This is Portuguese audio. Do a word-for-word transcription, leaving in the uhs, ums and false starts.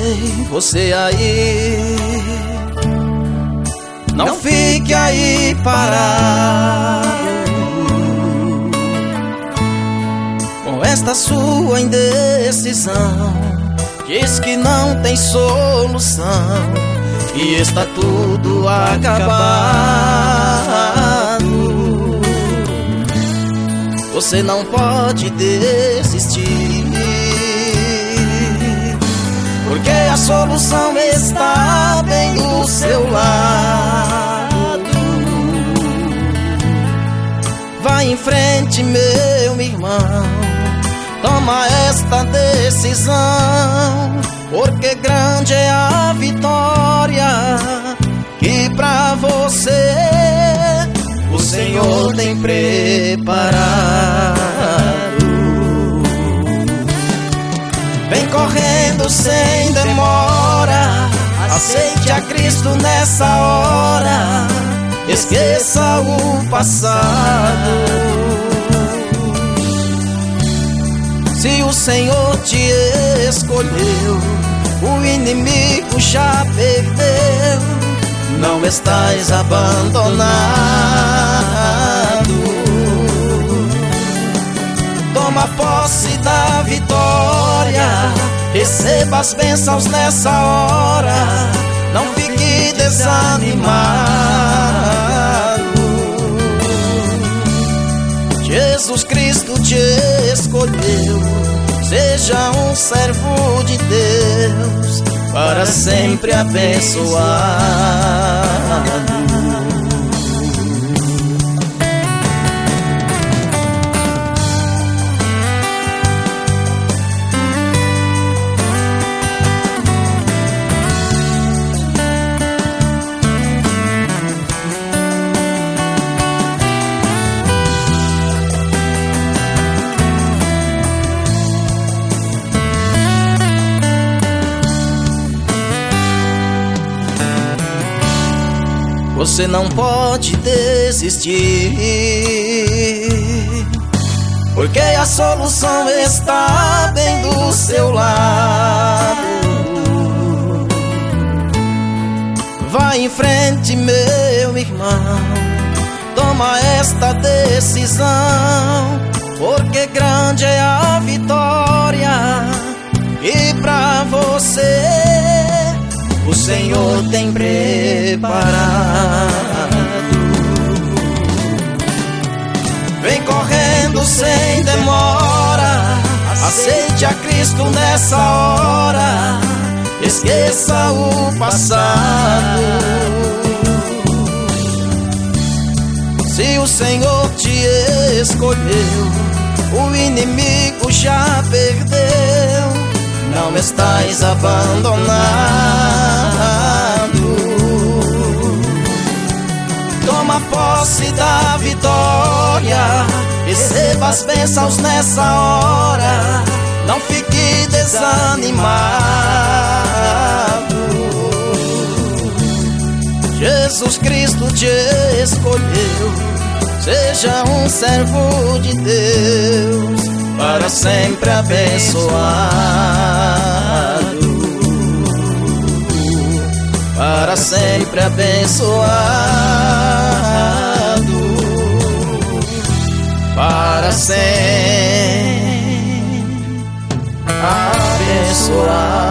Ei, você aí, não fique aí parado com esta sua indecisão. Diz que não tem solução, que está tudo acabado. Você não pode desistir, porque a solução está bem do seu lado. Vai em frente, meu irmão, toma esta decisão, porque grande é a vitória que pra você o Senhor tem preparado. Vem correndo sem demora, aceite a Cristo nessa hora, esqueça o passado. Se o Senhor te escolheu, o inimigo já perdeu, não estás abandonado. Toma posse da vitória, receba as bênçãos nessa hora, não fique desanimado. Jesus Cristo te escolheu, seja um servo de Deus, para sempre abençoado. Você não pode desistir, porque a solução está bem do seu lado. Vai em frente, meu irmão, toma esta decisão, porque grande é a vitória e pra você o Senhor tem preparado. Vem correndo sem demora, aceite a Cristo nessa hora, esqueça o passado. Se o Senhor te escolheu, o inimigo já perdeu, não estás abandonado. Toma posse da vitória, receba as bênçãos nessa hora, não fique desanimado. Jesus Cristo te escolheu, seja um servo de Deus, para sempre abençoado, para sempre abençoado, para sempre abençoado.